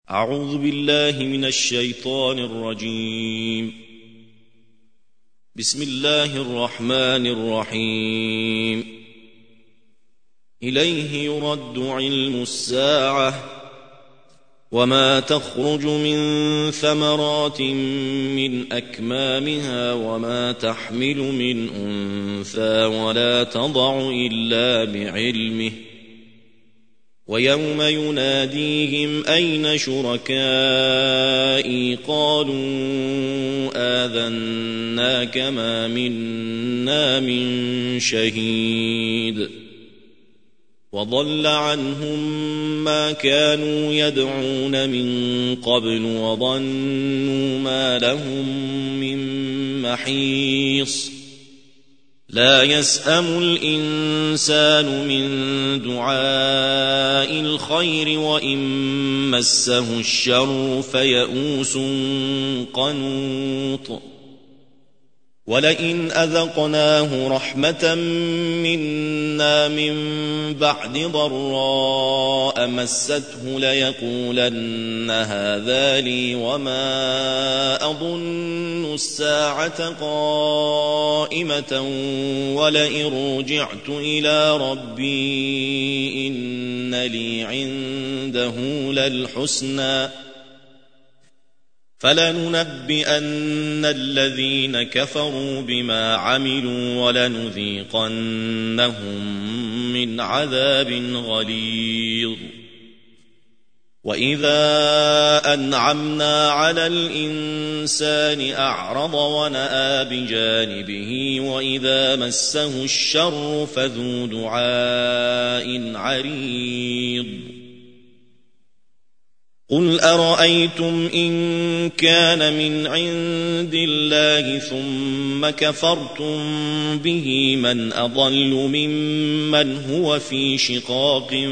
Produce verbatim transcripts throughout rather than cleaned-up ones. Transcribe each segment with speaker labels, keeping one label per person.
Speaker 1: أعوذ بالله من الشيطان الرجيم. بسم الله الرحمن الرحيم. إليه يرد علم الساعة وما تخرج من ثمرات من أكمامها وما تحمل من أنثى ولا تضع إلا بعلمه ويوم يناديهم أين شركائي قالوا آذناك ما منا من شهيد وضل عنهم ما كانوا يدعون من قبل وظنوا ما لهم من محيص لا يسأم الإنسان من دعاء الخير وإن مسه الشر فيئوس قنوط ولئن أذقناه رحمة منا من بعد ضراء مسته ليقولن هذا لي وما أظن الساعة قائمة ولئن رجعت إلى ربي إن لي عنده للحسنى فلننبئن الذين كفروا بما عملوا ولنذيقنهم من عذاب غليظ. وإذا أنعمنا على الإنسان أعرض ونأى بجانبه وإذا مسه الشر فذو دعاء عريض. قل أرأيتم إن كان من عند الله ثم كفرتم به من أضل ممن هو في شقاق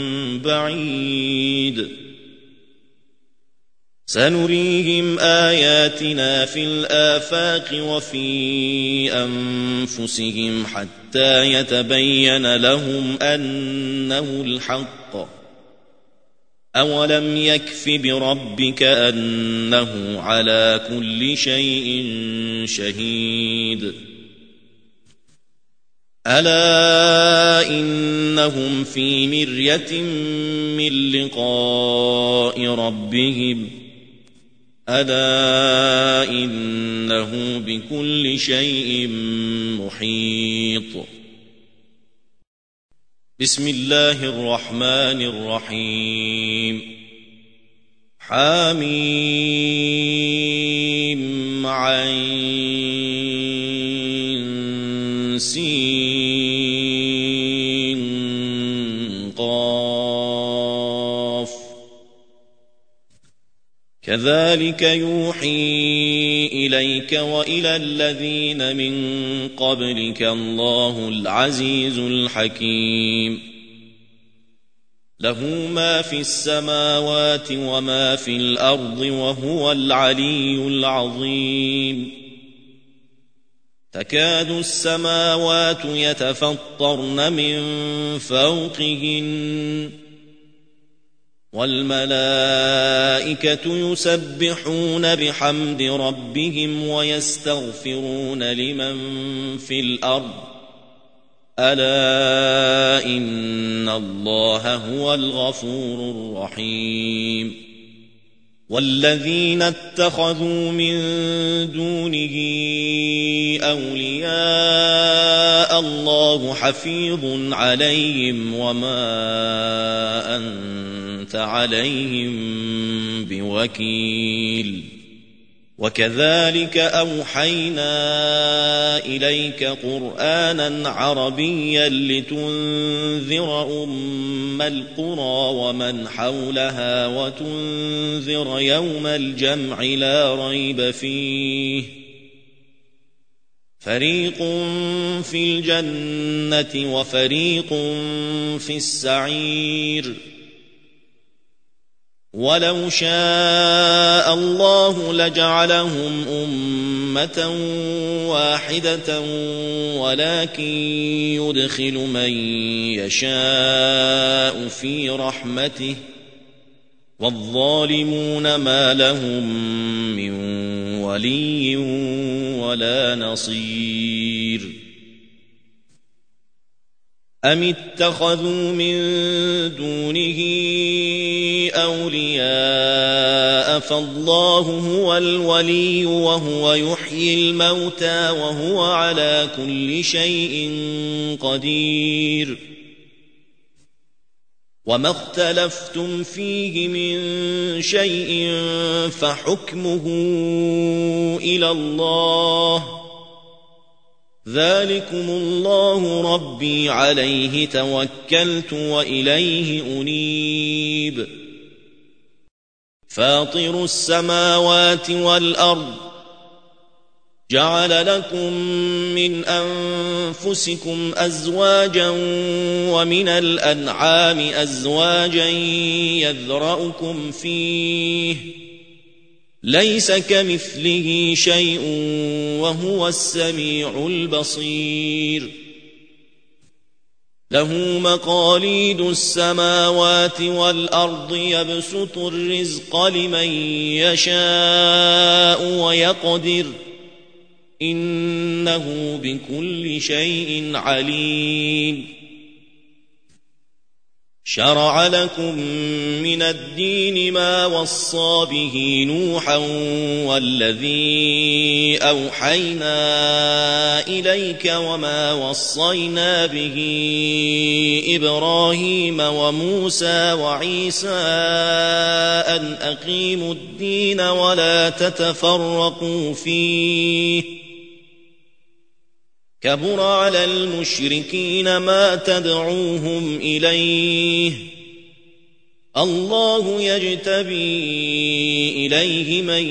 Speaker 1: بعيد. سنريهم آياتنا في الآفاق وفي أنفسهم حتى يتبين لهم أنه الحق. أولم يكف بربك أنه على كل شيء شهيد. ألا إنهم في مرية من لقاء ربهم ألا إنه بكل شيء محيط. بسم الله الرحمن الرحيم. حميم عين سين قاف كذلك يوحي إليك وإلى الذين من قبلك الله العزيز الحكيم. له ما في السماوات وما في الأرض وهو العلي العظيم. تكاد السماوات يتفطرن من فوقهن والملائكة يسبحون بحمد ربهم ويستغفرون لمن في الأرض ألا إن الله هو الغفور الرحيم. والذين اتخذوا من دونه أولياء الله حفيظ عليهم وما أنت عليهم بوكيل. وكذلك أوحينا إليك قرآنا عربيا لتنذر أم القرى ومن حولها وتنذر يوم الجمع لا ريب فيه فريق في الجنة وفريق في السعير. ولو شاء الله لجعلهم أمة واحدة ولكن يدخل من يشاء في رحمته والظالمون ما لهم من ولي ولا نصير. أم اتخذوا من دونه أولياء فالله هو الولي وهو يحيي الموتى وهو على كل شيء قدير. وما اختلفتم فيه من شيء فحكمه إلى الله، ذلكم الله ربي عليه توكلت وإليه أنيب. فاطر السماوات والأرض جعل لكم من أنفسكم أزواجا ومن الأنعام أزواجا يذرأكم فيه، ليس كمثله شيء وهو السميع البصير. له مقاليد السماوات والأرض يبسط الرزق لمن يشاء ويقدر، إنه بكل شيء عليم. شرع لكم من الدين ما وصى به نوحا والذي أوحينا إليك وما وصينا به إبراهيم وموسى وعيسى أن أقيموا الدين ولا تتفرقوا فيه، كبر على المشركين ما تدعوهم إليه، الله يجتبي إليه من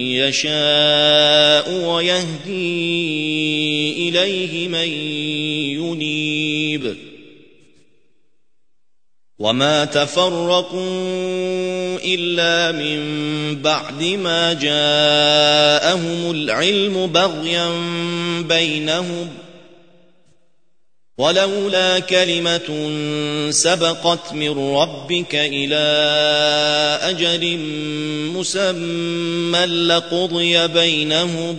Speaker 1: يشاء ويهدي إليه من ينيب. وما تفرقوا إلا من بعد ما جاءهم العلم بغيا بينهم، ولولا كلمة سبقت من ربك إلى أجل مسمى لقضي بينهم،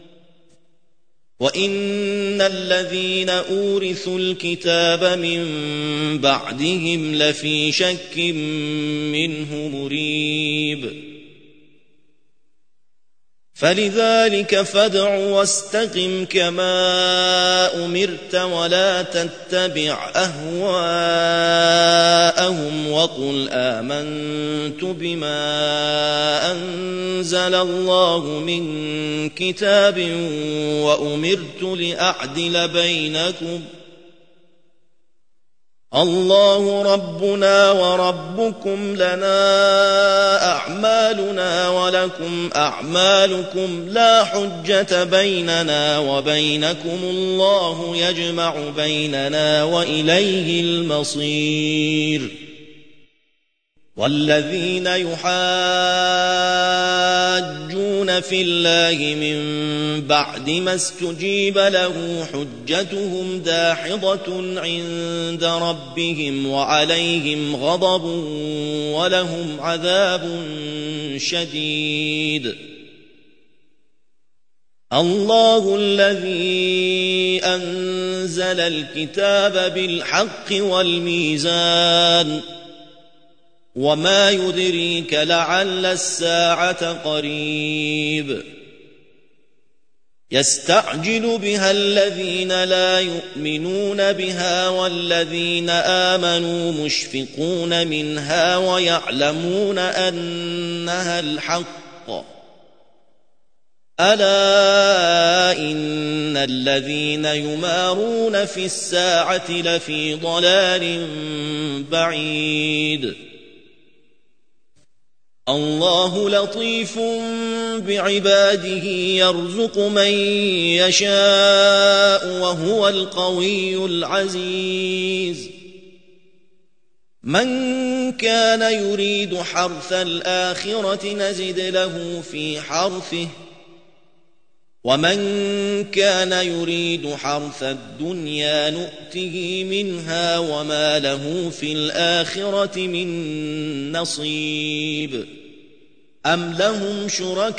Speaker 1: وإن الذين أورثوا الكتاب من بعدهم لفي شك منه مريب. فلذلك فادع واستقم كما أمرت ولا تتبع أهواءهم وقل آمنت بما أنزل الله من كتاب وأمرت لأعدل بينكم، الله ربنا وربكم لنا أعمالنا ولكم أعمالكم لا حجة بيننا وبينكم، الله يجمع بيننا وإليه المصير. والذين يحاجون في الله من بعد ما استجيب له حجتهم داحضة عند ربهم وعليهم غضب ولهم عذاب شديد. الله الذي أنزل الكتاب بالحق والميزان، وما يدريك لعل الساعة قريب. يستعجل بها الذين لا يؤمنون بها والذين آمنوا مشفقون منها ويعلمون أنها الحق، ألا إن الذين يمارون في الساعة لفي ضلال بعيد. الله لطيف بعباده يرزق من يشاء وهو القوي العزيز. من كان يريد حرث الآخرة نزد له في حرثه ومن كان يريد حرث الدنيا نؤته منها وما له في الآخرة من نصيب أم لهم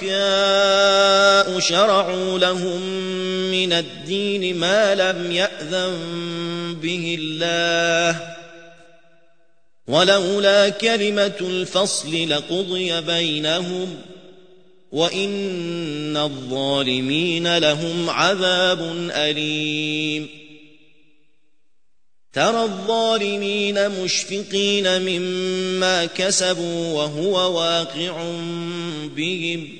Speaker 1: شركاء شرعوا لهم من الدين ما لم يأذن به الله ولولا كلمة الفصل لقضي بينهم وإن الظالمين لهم عذاب أليم ترى الظالمين مشفقين مما كسبوا وهو واقع بهم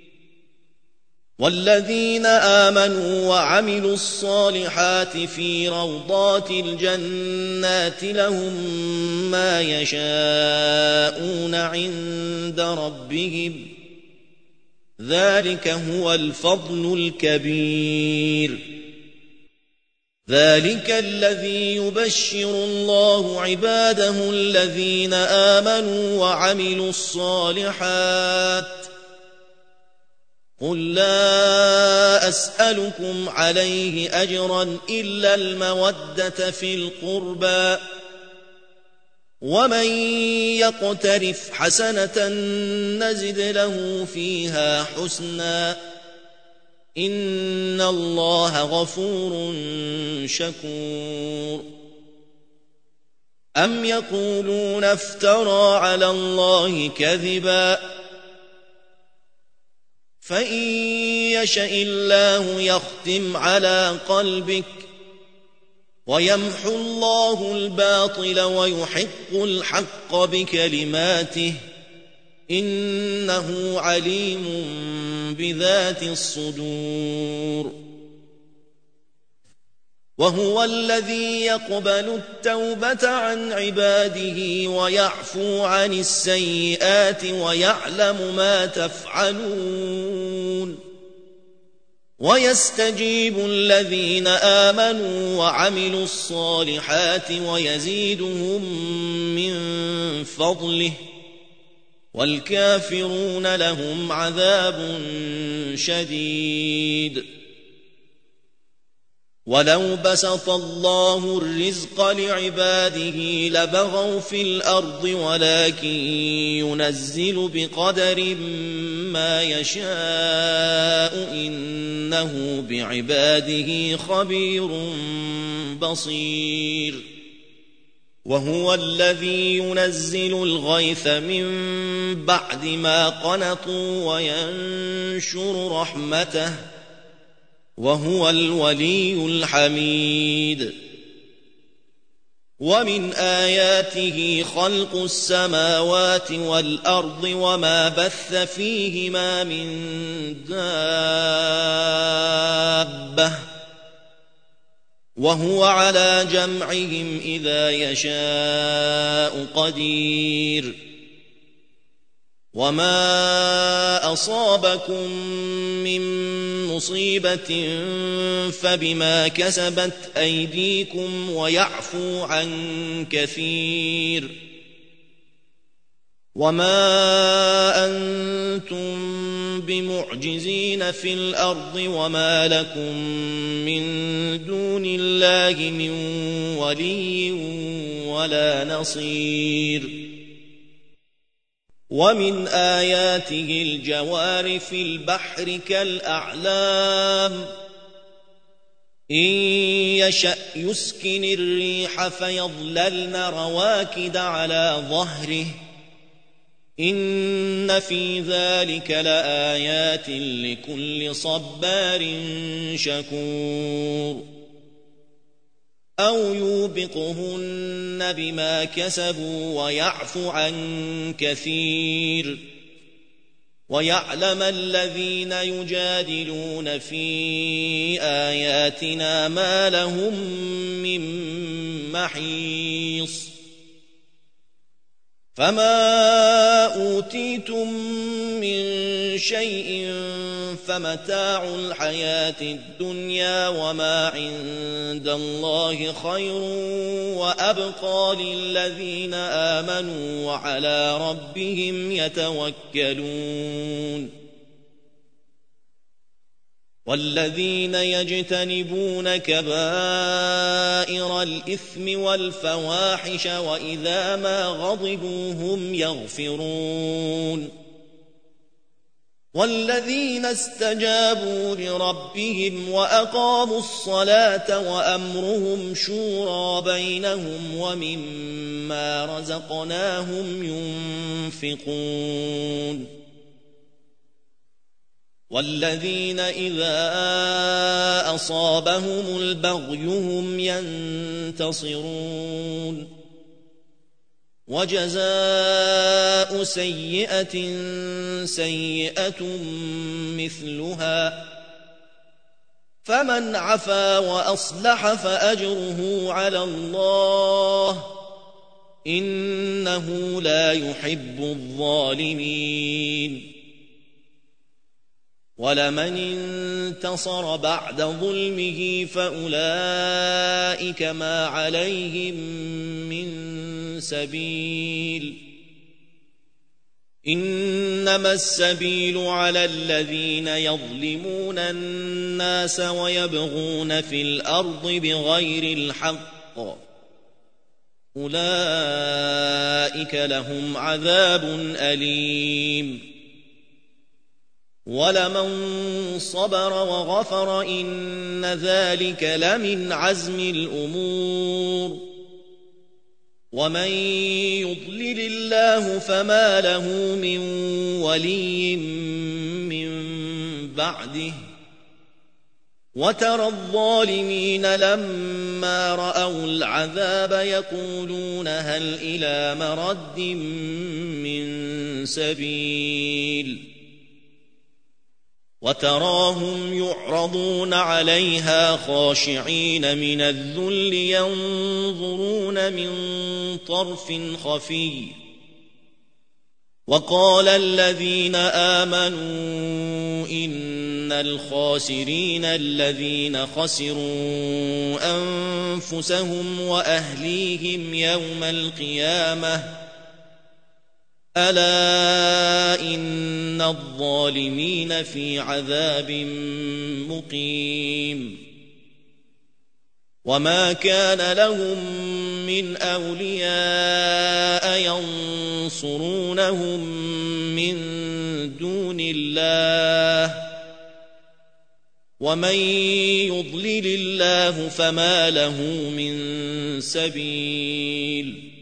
Speaker 1: والذين آمنوا وعملوا الصالحات في روضات الجنات لهم ما يشاءون عند ربهم ذلك هو الفضل الكبير ذلك الذي يبشر الله عباده الذين آمنوا وعملوا الصالحات قل لا أسألكم عليه أجرا إلا المودة في القربى ومن يقترف حسنة نزد له فيها حسنا إن الله غفور شكور أم يقولون افترى على الله كذبا فإن يشأ الله يختم على قلبك ويمحو الله الباطل ويحق الحق بكلماته إنه عليم بذات الصدور وهو الذي يقبل التوبة عن عباده ويعفو عن السيئات ويعلم ما تفعلون ويستجيب الذين آمنوا وعملوا الصالحات ويزيدهم من فضله والكافرون لهم عذاب شديد ولو بسط الله الرزق لعباده لبغوا في الأرض ولكن ينزل بقدر ما يشاء إنه بعباده خبير بصير وهو الذي ينزل الغيث من بعد ما قنطوا وينشر رحمته وهو الولي الحميد ومن آياته خلق السماوات والأرض وما بث فيهما من دابة وهو على جمعهم إذا يشاء قدير وما أصابكم من مصيبة فبما كسبت أيديكم ويعفو عن كثير وما أنتم بمعجزين في الأرض وما لكم من دون الله من ولي ولا نصير ومن آياته الجوار في البحر كالأعلام إن يشأ يسكن الريح فيظللن رواكد على ظهره إن في ذلك لآيات لكل صبار شكور أو يوبقهن بما كسبوا ويعفو عن كثير ويعلم الذين يجادلون في آياتنا ما لهم من محيص فما أوتيتم من شيء فمتاع الحياة الدنيا وما عند الله خير وأبقى للذين آمنوا وعلى ربهم يتوكلون والذين يجتنبون كبائر الإثم والفواحش وإذا ما غضبوا هم يغفرون والذين استجابوا لربهم وأقاموا الصلاة وأمرهم شورى بينهم ومما رزقناهم ينفقون والذين إذا أصابهم البغي هم ينتصرون وجزاء سيئة سيئة مثلها فمن عفا وأصلح فأجره على الله إنه لا يحب الظالمين ولمن انتصر بعد ظلمه فأولئك ما عليهم من سبيل إنما السبيل على الذين يظلمون الناس ويبغون في الأرض بغير الحق أولئك لهم عذاب أليم ولمن صبر وغفر إن ذلك لمن عزم الأمور ومن يضلل الله فما له من ولي من بعده وترى الظالمين لما رأوا العذاب يقولون هل إلى مرد من سبيل وتراهم يعرضون عليها خاشعين من الذل ينظرون من طرف خفي وقال الذين آمنوا إن الخاسرين الذين خسروا أنفسهم وأهليهم يوم القيامة ألا إن الظالمين في عذاب مقيم وما كان لهم من أولياء ينصرونهم من دون الله ومن يضلل الله فما له من سبيل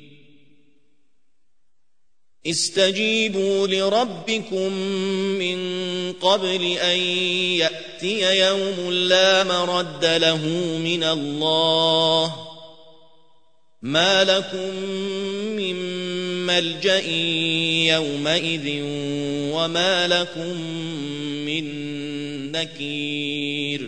Speaker 1: استجيبوا لربكم من قبل أن يأتي يوم لا مرد له من الله ما لكم من ملجأ يومئذ وما لكم من نكير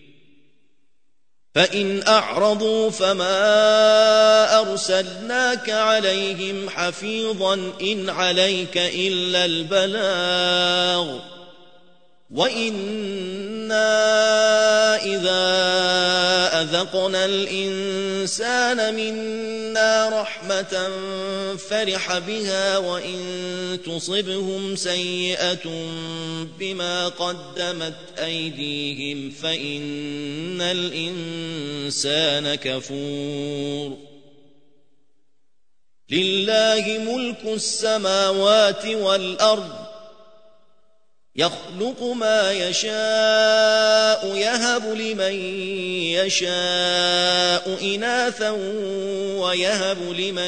Speaker 1: فإن أعرضوا فما أرسلناك عليهم حفيظا إن عليك إلا البلاغ وإنا إذا أذقنا الإنسان منا رحمة فرح بها وإن تصبهم سيئة بما قدمت أيديهم فإن الإنسان كفور لله ملك السماوات والأرض يخلق ما يشاء يهب لمن يشاء إناثا ويهب لمن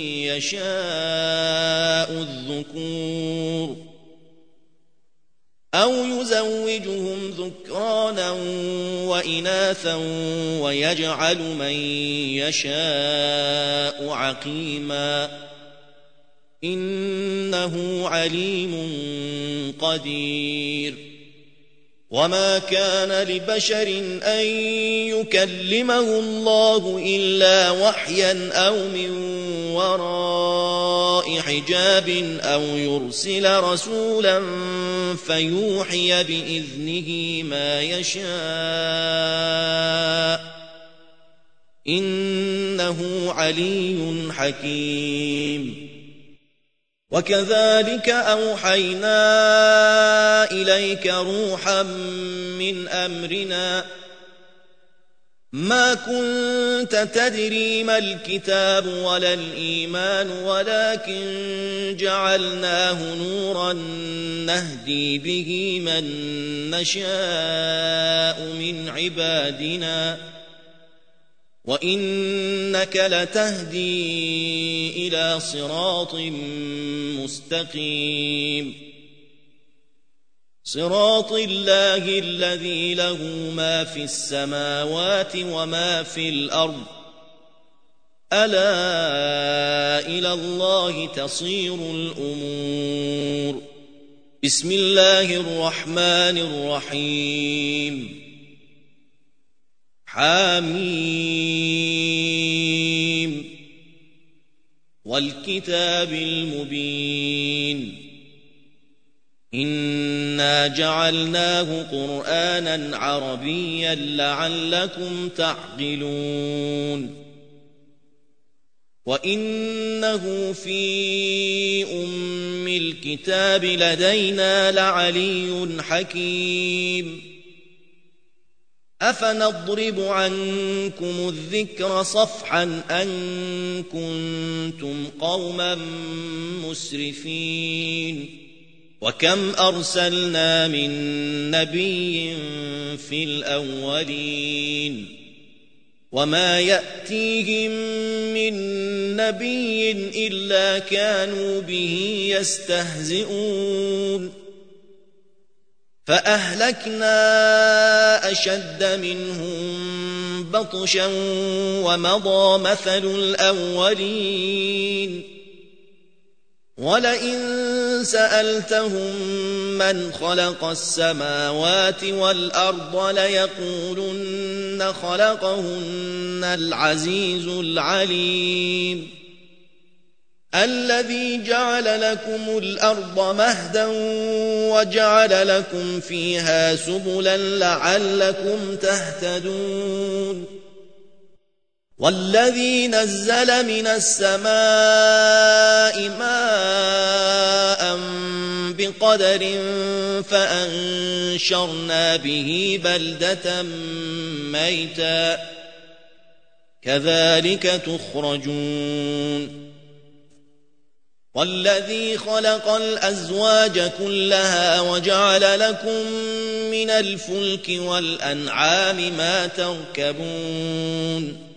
Speaker 1: يشاء الذكور أو يزوجهم ذكرانا وإناثا ويجعل من يشاء عقيما إنه عليم قدير وما كان لبشر أن يكلمه الله إلا وحيا أو من وراء حجاب أو يرسل رسولا فيوحي بإذنه ما يشاء إنه علي حكيم وكذلك أوحينا إليك روحا من أمرنا ما كنت تدري ما الكتاب ولا الإيمان ولكن جعلناه نورا نهدي به من نشاء من عبادنا وإنك لتهدي إلى صراط مستقيم صراط الله الذي له ما في السماوات وما في الأرض ألا إلى الله تصير الأمور بسم الله الرحمن الرحيم حميم والكتاب المبين إنا جعلناه قرآنا عربيا لعلكم تعقلون وإنه في أم الكتاب لدينا لعلي حكيم أفنضرب عنكم الذكر صفحا أن كنتم قوما مسرفين وكم أرسلنا من نبي في الأولين وما يأتيهم من نبي إلا كانوا به يستهزئون فأهلكنا أشد منهم بطشا ومضى مثل الأولين ولئن سألتهم من خلق السماوات والأرض ليقولن خلقهن العزيز العليم الذي جعل لكم الأرض مهدا وجعل لكم فيها سبلا لعلكم تهتدون والذي نزل من السماء ماء بقدر فأنشرنا به بلدة ميتا كذلك تخرجون والذي خلق الأزواج كلها وجعل لكم من الفلك والأنعام ما تركبون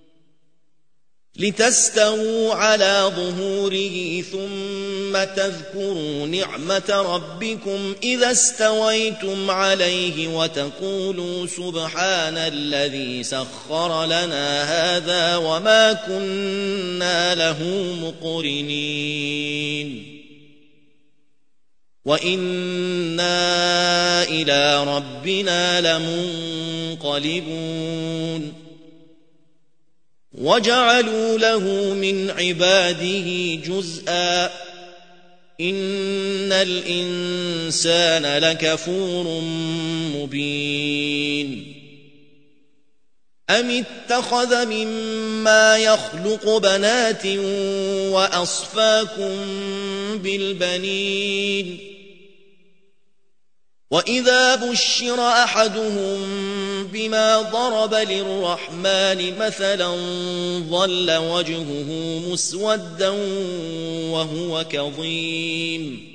Speaker 1: لتستووا على ظهوره ثم تذكروا نعمة ربكم إذا استويتم عليه وتقولوا سبحان الذي سخر لنا هذا وما كنا له مقرنين وإنا إلى ربنا لمنقلبون وجعلوا له من عباده جزءا إن الإنسان لكفور مبين أم اتخذ مما يخلق بنات وأصفاكم بالبنين وإذا بشر أحدهم بما ضرب للرحمن مثلا ظل وجهه مسودا وهو كظيم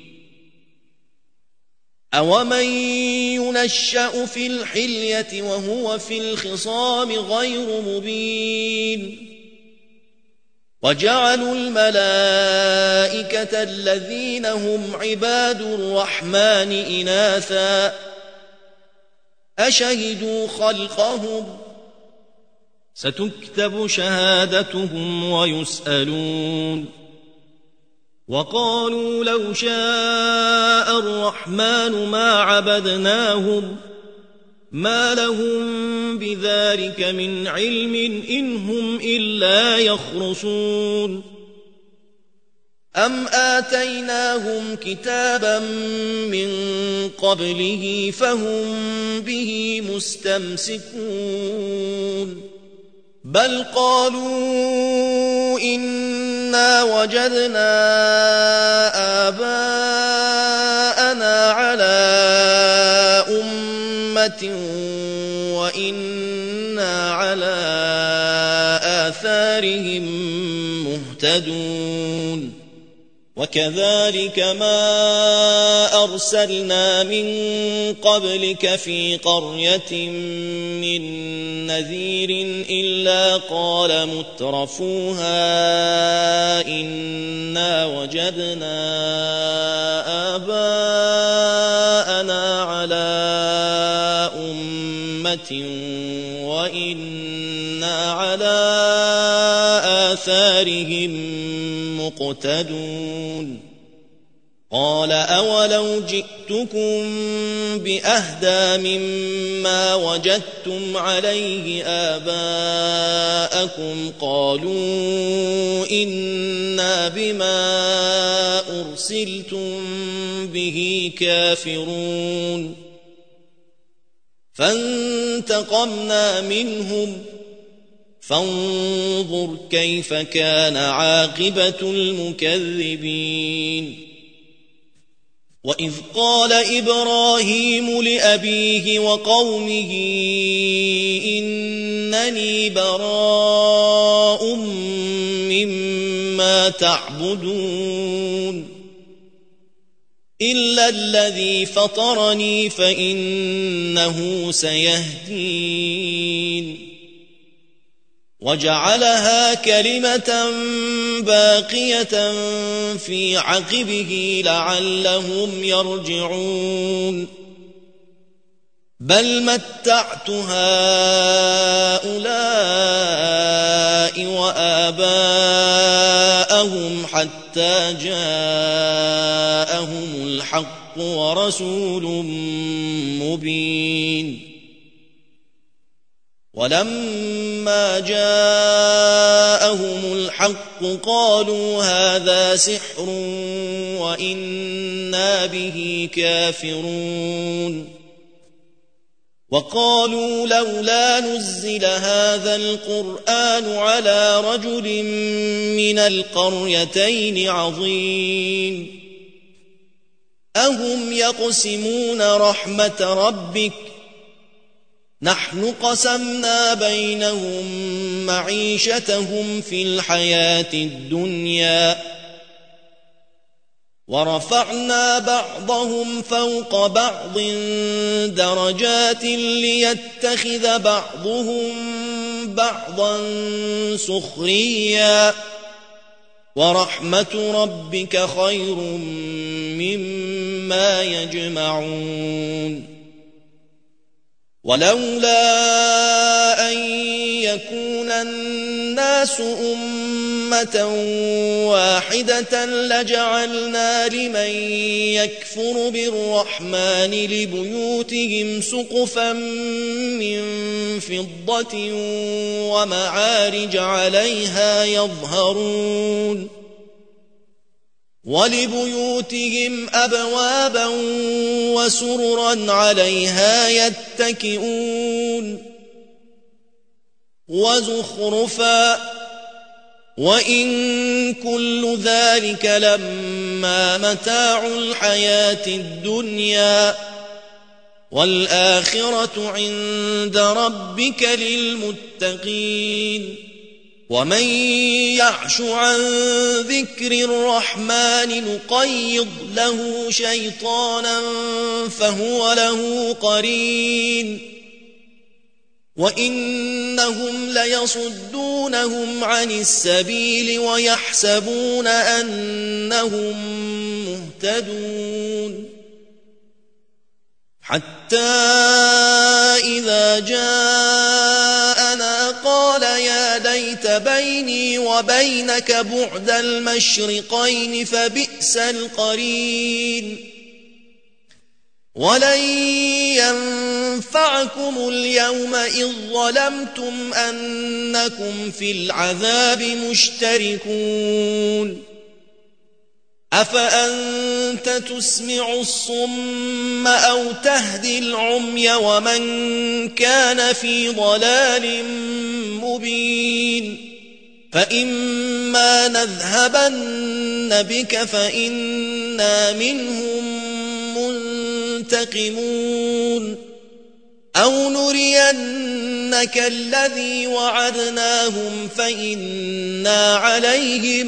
Speaker 1: أومن ينشأ في الحلية وهو في الخصام غير مبين وجعلوا الملائكة الذين هم عباد الرحمن إناثا أشهدوا خلقهم ستكتب شهادتهم ويسألون وقالوا لو شاء الرحمن ما عبدناهم ما لهم بذلك من علم إن هم إلا يخرصون أم آتيناهم كتابا من قبله فهم به مستمسكون بل قالوا إنا وجدنا آباءنا على أمة وإنا على آثارهم مهتدون وكذلك ما أرسلنا من قبلك في قرية من نذير إلا قال مترفوها إنا وجدنا آباءنا على أمة وإنا على آثارهم مقتدون قال أولو جئتكم بأهدى مما وجدتم عليه آباءكم قالوا إنا بما أرسلتم به كافرون فانتقمنا منهم فانظر كيف كان عاقبة المكذبين وإذ قال إبراهيم لأبيه وقومه إنني براء مما تعبدون إلا الذي فطرني فإنه سيهدين وجعلها كلمة باقية في عقبه لعلهم يرجعون بل متعت هؤلاء وآباءهم حتى جاءهم الحق ورسول مبين ولما جاءهم الحق قالوا هذا سحر وإنا به كافرون وقالوا لولا نزل هذا القرآن على رجل من القريتين عظيم أهم يقسمون رحمة ربك نحن قسمنا بينهم معيشتهم في الحياة الدنيا ورفعنا بعضهم فوق بعض درجات ليتخذ بعضهم بعضا سخريا ورحمة ربك خير مما يجمعون ولولا أن يكون الناس أمة واحدة لجعلنا لمن يكفر بالرحمن لبيوتهم سقفا من فضة ومعارج عليها يظهرون ولبيوتهم أبوابا وسررا عليها يتكئون وزخرفا وإن كل ذلك لما متاع الحياة الدنيا والآخرة عند ربك للمتقين ومن يعش عن ذكر الرحمن نقيض له شيطانا فهو له قرين وإنهم ليصدونهم عن السبيل ويحسبون أنهم مهتدون حتى إذا جاءنا قال يا ليت بيني وبينك بعد المشرقين فبئس القرين ولن ينفعكم اليوم إذ ظلمتم أنكم في العذاب مشتركون أفأنت تسمع الصم أو تهدي العمي ومن كان في ضلال مبين فإما نذهبن بك فإنا منهم منتقمون أو نرينك الذي وعدناهم فإنا عليهم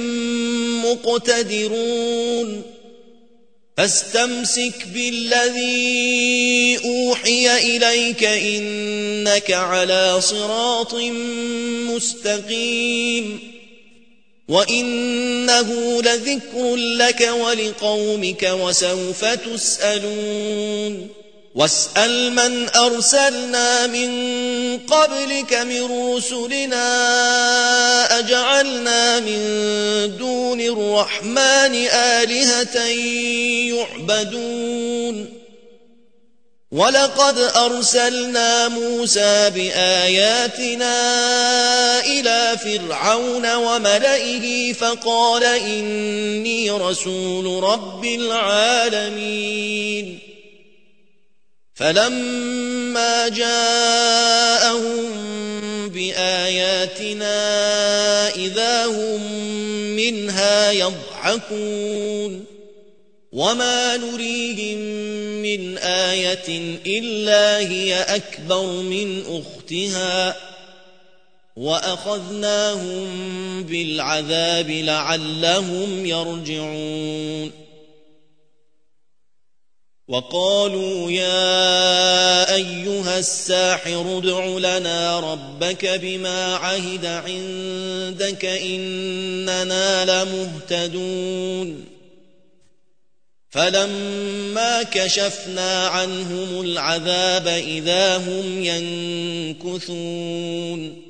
Speaker 1: مقتدرون فاستمسك بالذي أوحي إليك إنك على صراط مستقيم وإنه لذكر لك ولقومك وسوف تسألون واسأل من أرسلنا من قبلك من رسلنا أجعلنا من دون الرحمن آلهة يعبدون ولقد أرسلنا موسى بآياتنا إلى فرعون وملئه فقال إني رسول رب العالمين فلما جاءهم بآياتنا إذا هم منها يضحكون وما نريهم من آية إلا هي أكبر من أختها وأخذناهم بالعذاب لعلهم يرجعون وقالوا يا أيها الساحر ادع لنا ربك بما عهد عندك إننا لمهتدون فلما كشفنا عنهم العذاب إذا هم ينكثون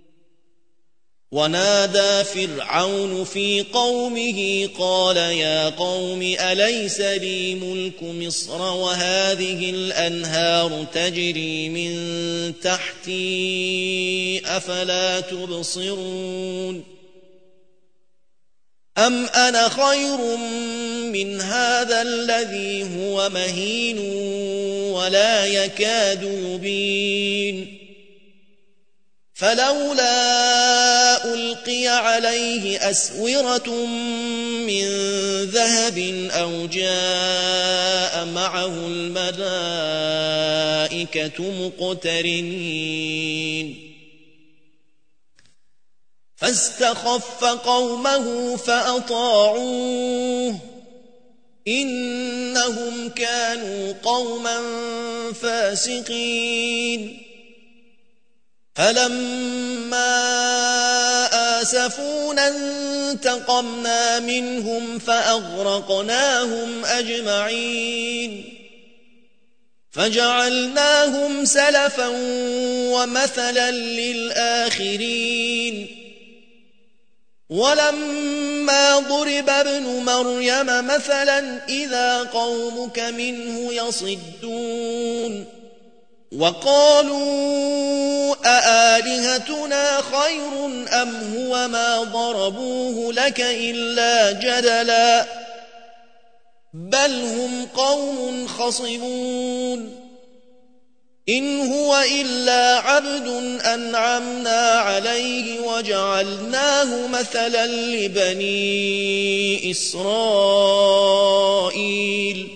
Speaker 1: ونادى فرعون في قومه قال يا قوم أليس لي ملك مصر وهذه الأنهار تجري من تحتي أفلا تبصرون أم أنا خير من هذا الذي هو مهين ولا يكاد يبين فلولا ألقي عليه أسورة من ذهب أو جاء معه الملائكة مقترنين فاستخف قومه فأطاعوه إنهم كانوا قوما فاسقين فلما آسفونا انتقمنا منهم فأغرقناهم أجمعين فجعلناهم سلفا ومثلا للآخرين ولما ضرب ابن مريم مثلا إذا قومك منه يصدون وقالوا أآلهتنا خير أم هو ما ضربوه لك إلا جدلا بل هم قوم خصمون إن هو إلا عبد أنعمنا عليه وجعلناه مثلا لبني إسرائيل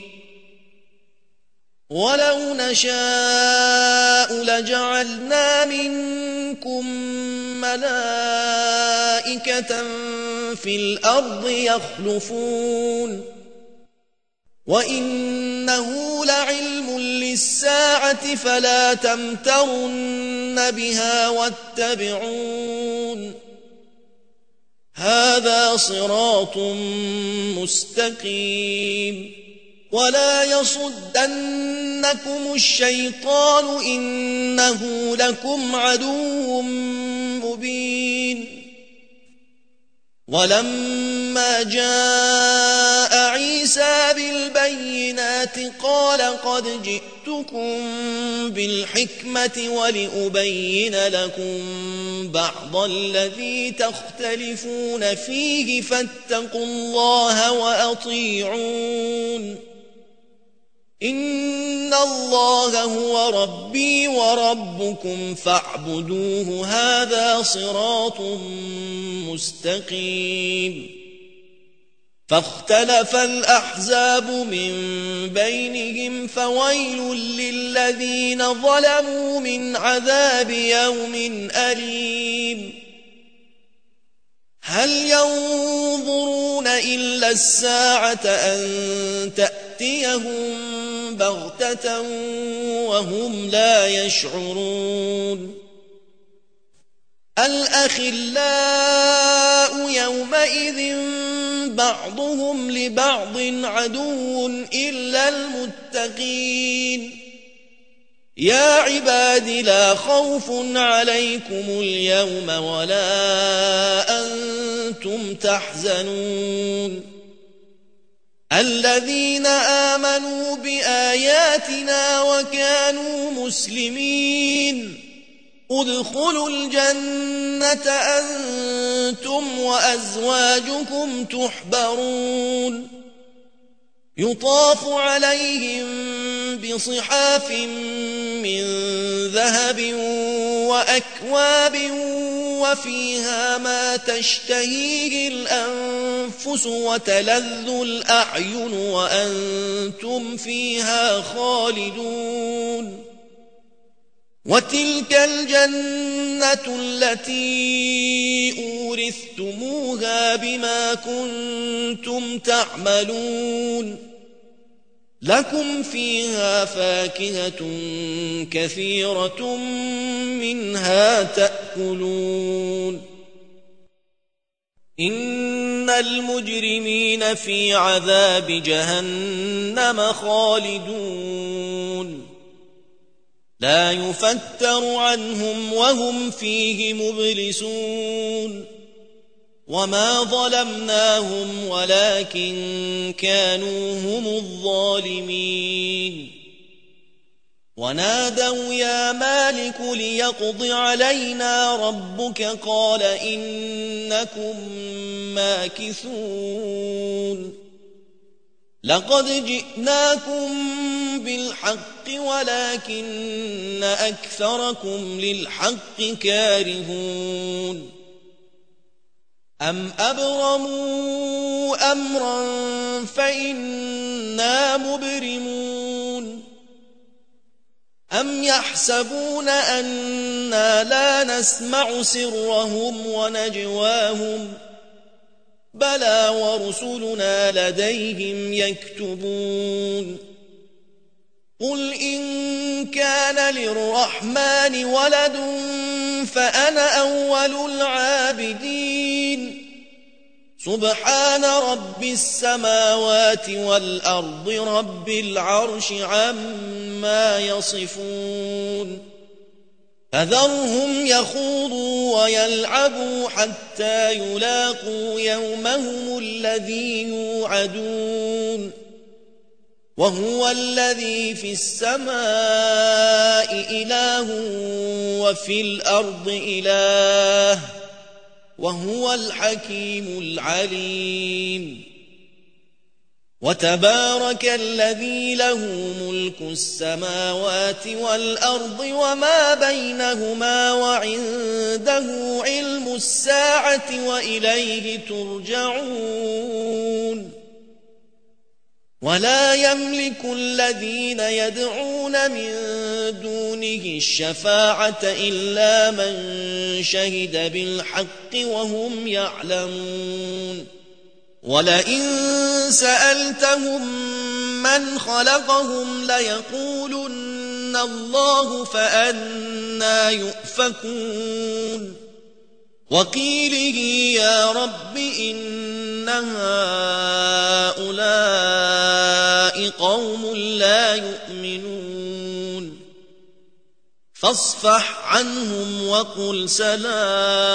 Speaker 1: ولو نشاء لجعلنا منكم ملائكة في الأرض يخلفون وإنه لعلم للساعة فلا تمترن بها واتبعون هذا صراط مستقيم ولا يصدنكم الشيطان إنه لكم عدو مبين ولما جاء عيسى بالبينات البينات قال قد جئتكم بالحكمة ولأبين لكم بعض الذي تختلفون فيه فاتقوا الله وأطيعون إن الله هو ربي وربكم فاعبدوه هذا صراط مستقيم فاختلف الأحزاب من بينهم فويل للذين ظلموا من عذاب يوم أليم هل ينظرون إلا الساعة أن تأتيهم بغتة وهم لا يشعرون الأخلاء يومئذ بعضهم لبعض عدو إلا المتقين يا عباد لا خوف عليكم اليوم ولا أنتم تحزنون الذين آمنوا بآياتنا وكانوا مسلمين ادخلوا الجنة أنتم وأزواجكم تحبرون يطاف عليهم بصحاف من ذهب وأكواب وفيها ما تشتهيه الأنفس وتلذ الأعين وأنتم فيها خالدون وتلك الجنة التي أورثتموها بما كنتم تعملون لكم فيها فاكهة كثيرة منها تأكلون إن المجرمين في عذاب جهنم خالدون لا يفتر عنهم وهم فيه مبلسون وما ظلمناهم ولكن كانوا هم الظالمين ونادوا يا مالك ليقض علينا ربك قال إنكم ماكثون لقد جئناكم بالحق ولكن أكثركم للحق كارهون أم أبرموا أمرا فإنا مبرمون أم يحسبون أنا لا نسمع سرهم ونجواهم بلى ورسلنا لديهم يكتبون قل إن كان للرحمن ولد فأنا أول العابدين سبحان رب السماوات والأرض رب العرش عما يصفون فذرهم يخوضوا ويلعبوا حتى يلاقوا يومهم الذي يوعدون وهو الذي في السماء إله وفي الأرض إله وهو الحكيم العليم وتبارك الذي له ملك السماوات والأرض وما بينهما وعنده علم الساعة وإليه ترجعون ولا يملك الذين يدعون من دونه الشفاعة إلا من شهد بالحق وهم يعلمون ولئن سألتهم من خلقهم ليقولن الله فأنى يؤفكون وقيله يا رب إن هؤلاء قوم لا يؤمنون فاصفح عنهم وقل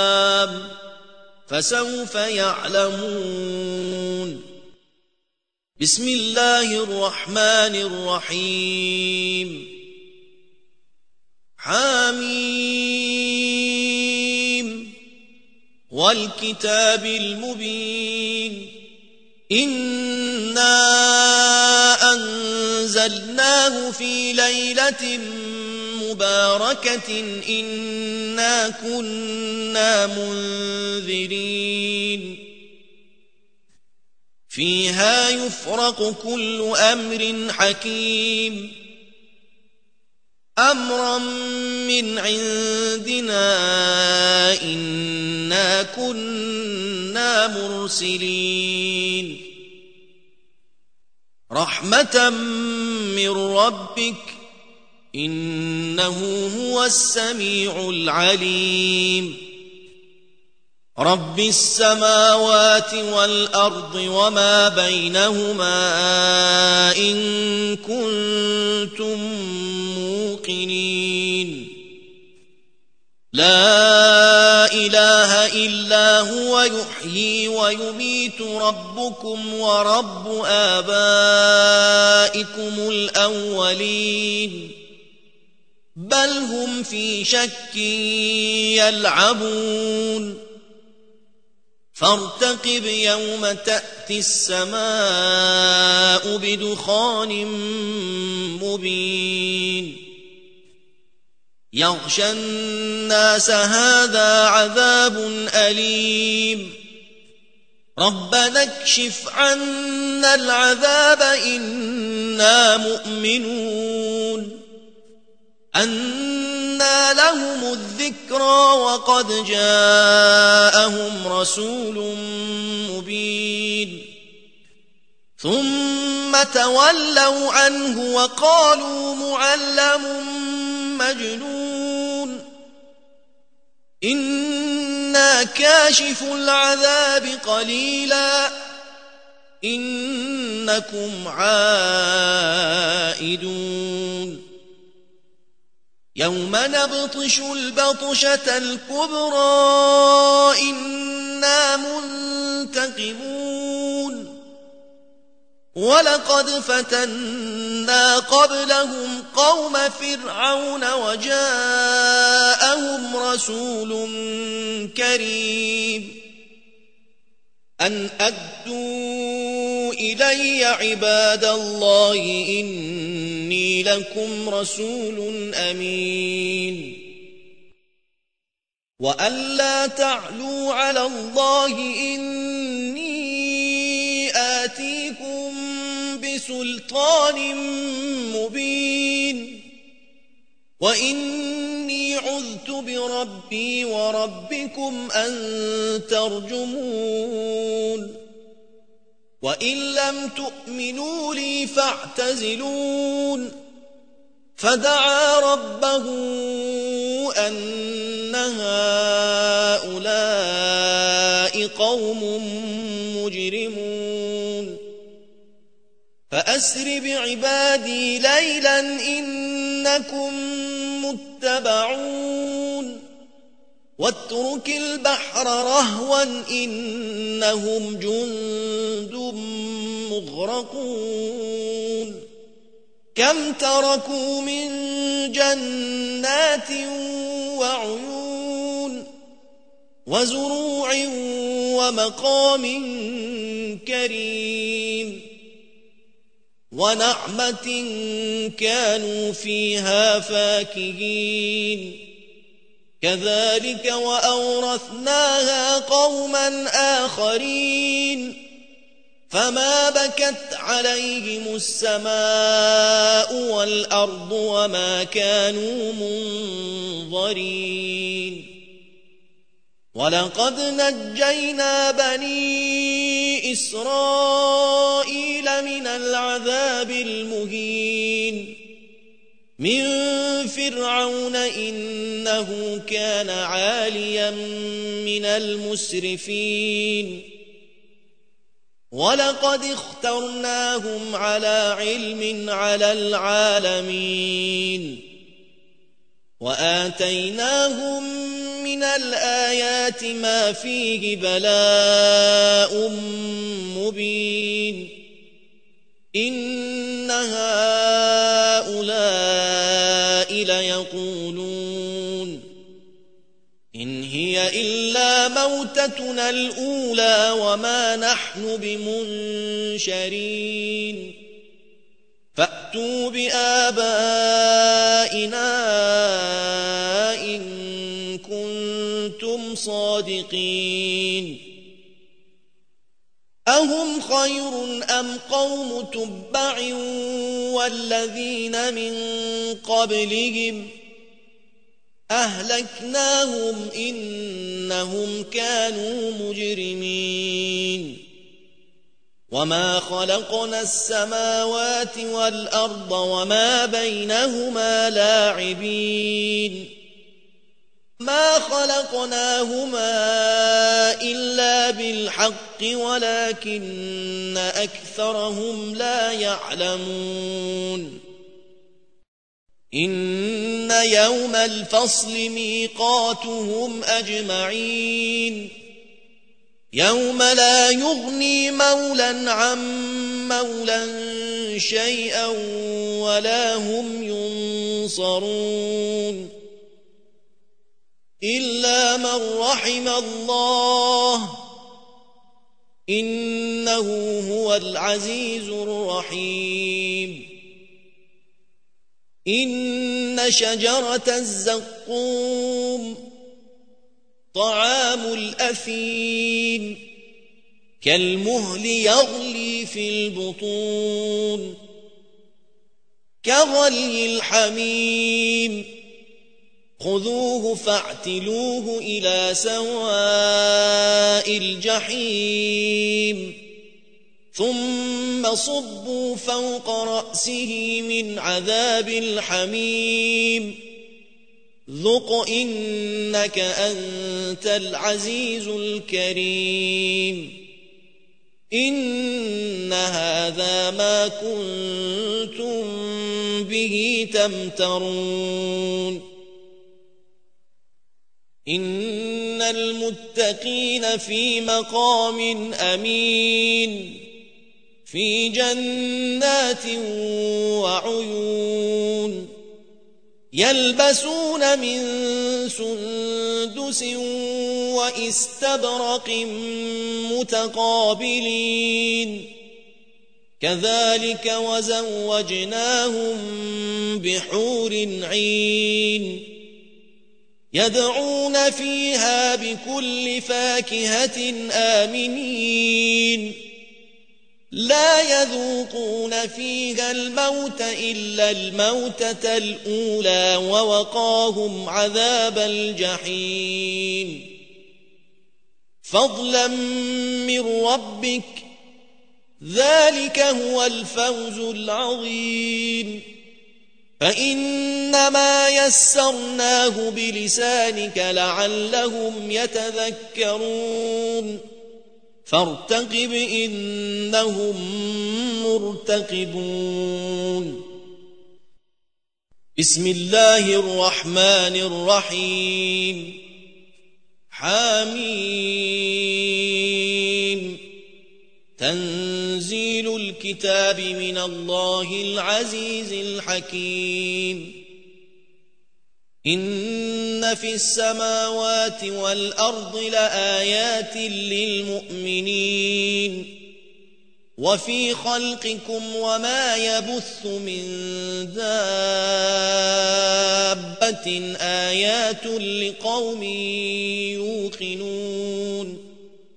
Speaker 1: سلام فسوف يعلمون بسم الله الرحمن الرحيم حميم والكتاب المبين إنا أنزلناه في ليلة مباركة إنا كنا منذرين فيها يفرق كل أمر حكيم أمرا من عندنا إنا كنا مرسلين رحمة من ربك إنه هو السميع العليم رب السماوات والأرض وما بينهما إن كنتم موقنين لا إله إلا هو يحيي ويميت ربكم ورب آبائكم الأولين بل هم في شك يلعبون فارتقب يوم تأتي السماء بدخان مبين يغشى الناس هذا عذاب أليم ربنا اكشف عنا العذاب إنا مؤمنون أنى لهم الذكرى وقد جاءهم رسول مبين ثم تولوا عنه وقالوا معلم مجنون إنا كاشف العذاب قليلا إنكم عائدون يوم نبطش البطشة الكبرى إنا منتقمون ولقد فتنا قبلهم قوم فرعون وجاءهم رسول كريم أن أدوا إلي عباد الله إني لكم رسول أمين وأن لا تعلوا على الله إني آتيكم بسلطان مبين وإني عذت بربي وربكم أن ترجمون وإن لم تؤمنوا لي فاعتزلون فدعا ربه أن هؤلاء قوم مجرمون فأسر بعبادي ليلا إنكم متبعون واترك البحر رهوا إنهم جند مغرقون كم تركوا من جنات وعيون وزروع ومقام كريم ونعمة كانوا فيها فاكهين كذلك وأورثناها قوما آخرين فما بكت عليهم السماء والأرض وما كانوا منظرين ولقد نجينا بني إسرائيل من العذاب المهين من فرعون إنه كان عاليا من المسرفين ولقد اخترناهم على علم على العالمين وآتيناهم من الآيات ما فيه بلاء مبين إن هؤلاء ليقولون إن هي إلا موتتنا الأولى وما نحن بمنشرين فأتوا بآبائنا إن كنتم صادقين أهم خير أم قوم تبع والذين من قبلهم أهلكناهم إنهم كانوا مجرمين وما خلقنا السماوات والأرض وما بينهما لاعبين ما خلقناهما إلا بالحق ولكن أكثرهم لا يعلمون إن يوم الفصل ميقاتهم أجمعين يوم لا يغني مولا عن مولا شيئا ولا هم ينصرون إلا من رحم الله إنه هو العزيز الرحيم إن شجرة الزقوم طعام الأثيم كالمهل يغلي في البطون كغلي الحميم خذوه فاعتلوه إلى سواء الجحيم ثم صبوا فوق رأسه من عذاب الحميم ذق إنك أنت العزيز الكريم إن هذا ما كنتم به تمترون إن المتقين في مقام أمين في جنات وعيون يلبسون من سندس وإستبرق متقابلين كذلك وزوجناهم بحور عين يدعون فيها بكل فاكهة آمنين لا يذوقون فيها الموت إلا الموتة الأولى ووقاهم عذاب الجحيم فضلا من ربك ذلك هو الفوز العظيم فإنما يسرناه بلسانك لعلهم يتذكرون فارتقب إنهم مرتقبون بسم الله الرحمن الرحيم حميم تنزيل الكتاب من الله العزيز الحكيم إن في السماوات والأرض لآيات للمؤمنين وفي خلقكم وما يبث من دابة آيات لقوم يوقنون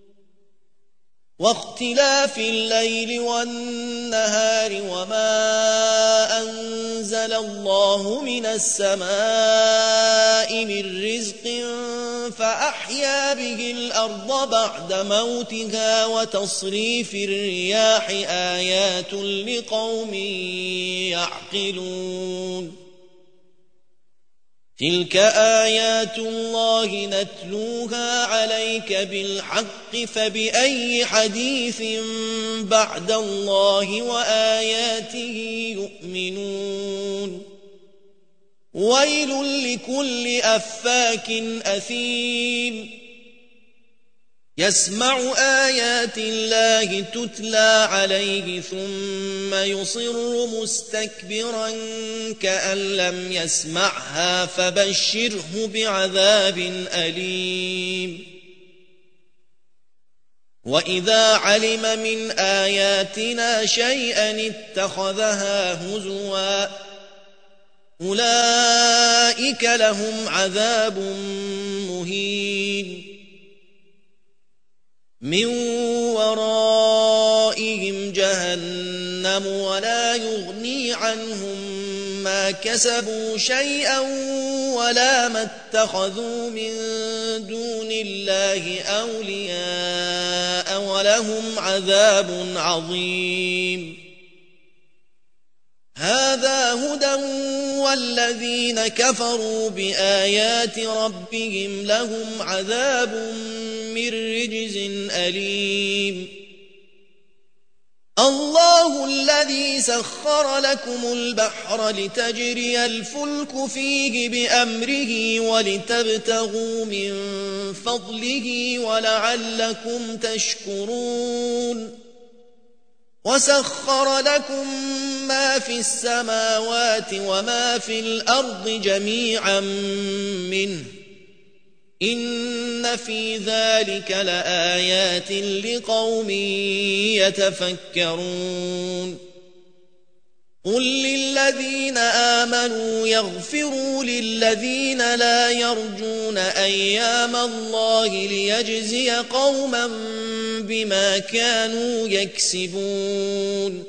Speaker 1: واختلاف الليل والنهار وما أنزل الله من السماء من رزق فأحيا به الأرض بعد موتها وتصريف الرياح آيات لقوم يعقلون تلك آيات الله نتلوها عليك بالحق فبأي حديث بعد الله وآياته يؤمنون ويل لكل أفاك أثيم يسمع آيات الله تتلى عليه ثم يصر مستكبرا كأن لم يسمعها فبشره بعذاب أليم وإذا علم من آياتنا شيئا اتخذها هزوا أولئك لهم عذاب مهين من ورائهم جهنم ولا يغني عنهم ما كسبوا شيئا ولا ما اتخذوا من دون الله أولياء ولهم عذاب عظيم هذا هدى والذين كفروا بآيات ربهم لهم عذاب من رجز أليم الله الذي سخر لكم البحر لتجري الفلك فيه بأمره ولتبتغوا من فضله ولعلكم تشكرون وسخر لكم ما في السماوات وما في الأرض جميعا منه إن في ذلك لآيات لقوم يتفكرون قل للذين آمنوا يغفروا للذين لا يرجون أيام الله ليجزي قوما بما كانوا يكسبون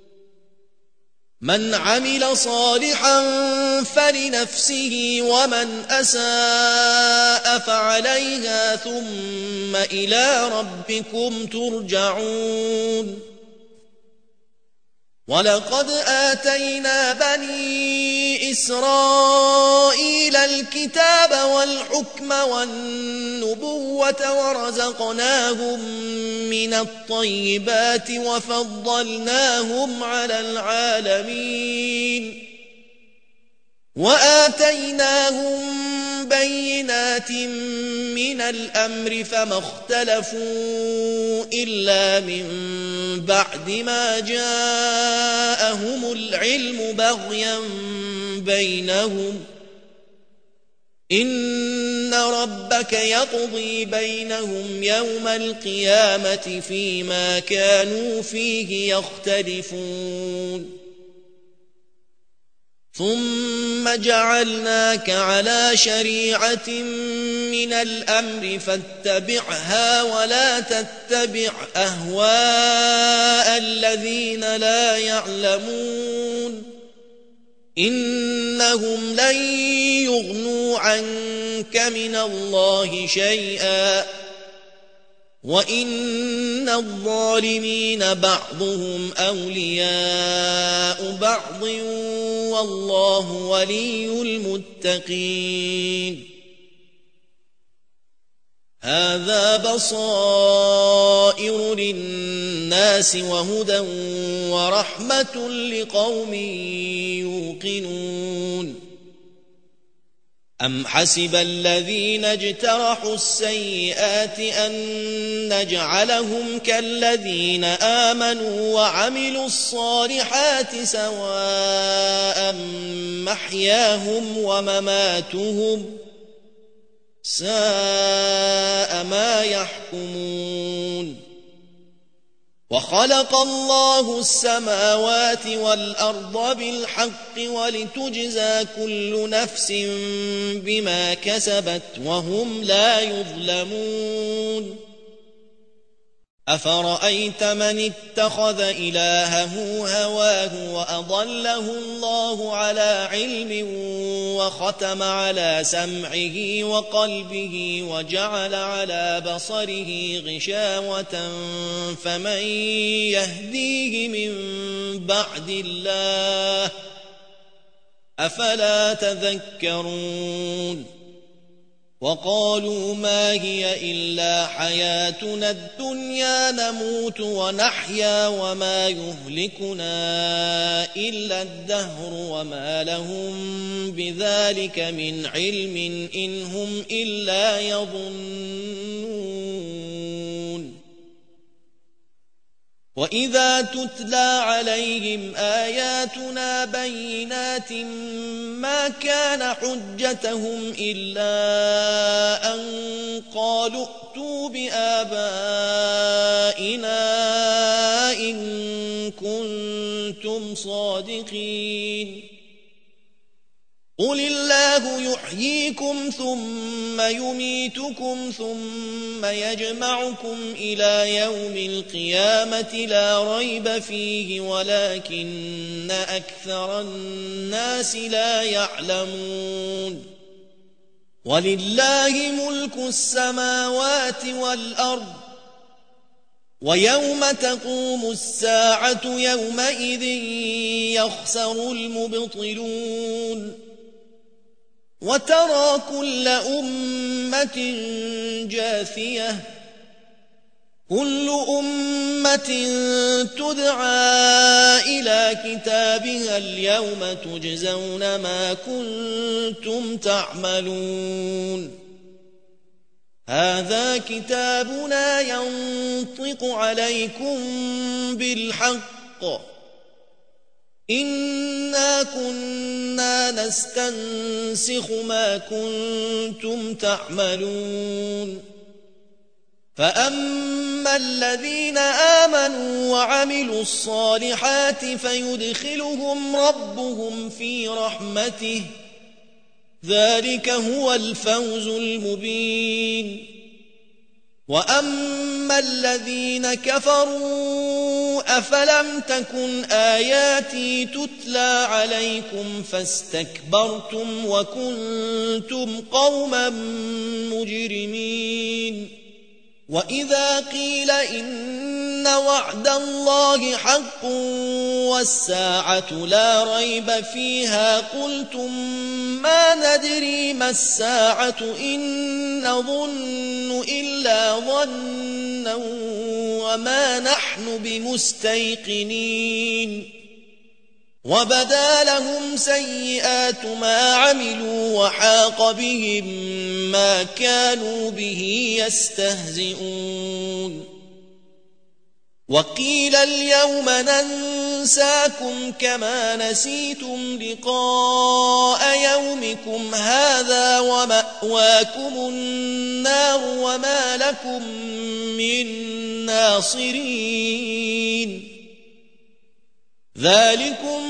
Speaker 1: من عمل صالحا فلنفسه ومن أساء فعليها ثم إلى ربكم ترجعون ولقد آتينا بني إسرائيل الكتاب والحكم والنبوة ورزقناهم من الطيبات وفضلناهم على العالمين وآتيناهم بينات من الأمر فما اختلفوا إلا من بعد ما جاءهم العلم بغيا بينهم إن ربك يقضي بينهم يوم القيامة فيما كانوا فيه يختلفون ثم جعلناك على شريعة من الأمر فاتبعها ولا تتبع أهواء الذين لا يعلمون إنهم لن يغنوا عنك من الله شيئا وإن الظالمين بعضهم أولياء بعض والله ولي المتقين هذا بصائر للناس وهدى ورحمة لقوم يوقنون أم حسب الذين اجترحوا السيئات أن نجعلهم كالذين آمنوا وعملوا الصالحات سواء محياهم ومماتهم ساء ما يحكمون وخلق الله السماوات والأرض بالحق ولتجزى كل نفس بما كسبت وهم لا يظلمون أفرأيت من اتخذ إلهه هواه وأضله الله على علم وختم على سمعه وقلبه وجعل على بصره غشاوة فمن يهديه من بعد الله أفلا تذكرون وقالوا ما هي إلا حياتنا الدنيا نموت ونحيا وما يهلكنا إلا الدهر وما لهم بذلك من علم إن هم إلا يظنون وإذا تتلى عليهم آياتنا بينات ما كان حجتهم إلا أن قالوا ائتوا بآبائنا إن كنتم صادقين قل الله يحييكم ثم يميتكم ثم يجمعكم إلى يوم القيامة لا ريب فيه ولكن أكثر الناس لا يعلمون ولله ملك السماوات والأرض ويوم تقوم الساعة يومئذ يخسر المبطلون وترى كل أمة جاثية كل أمة تدعى إلى كتابها اليوم تجزون ما كنتم تعملون هذا كتابنا ينطق عليكم بالحق إنا كنا نستنسخ ما كنتم تعملون فأما الذين آمنوا وعملوا الصالحات فيدخلهم ربهم في رحمته ذلك هو الفوز المبين وأما الذين كفروا أفلم تكن آياتي تتلى عليكم فاستكبرتم وكنتم قوما مجرمين وإذا قيل إن وعد الله حق والساعة لا ريب فيها قلتم ما ندري ما الساعة إن نظن إلا ظنا وما نحن بمستيقنين وبدا لهم سيئات ما عملوا وحاق بهم ما كانوا به يستهزئون وقيل اليوم ننساكم كما نسيتم لقاء يومكم هذا ومأواكم النار وما لكم من ناصرين ذلكم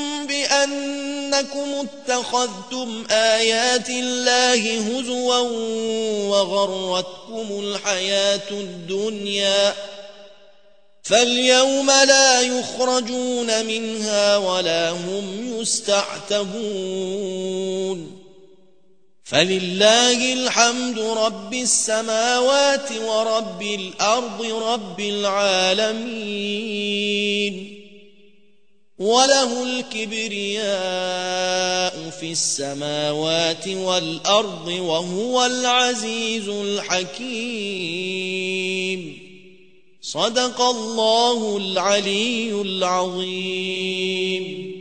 Speaker 1: بأنكم اتخذتم آيات الله هزوا وغرتكم الحياة الدنيا فاليوم لا يخرجون منها ولا هم يستعتبون فلله الحمد رب السماوات ورب الأرض رب العالمين وله الكبرياء في السماوات والأرض وهو العزيز الحكيم صدق الله العلي العظيم.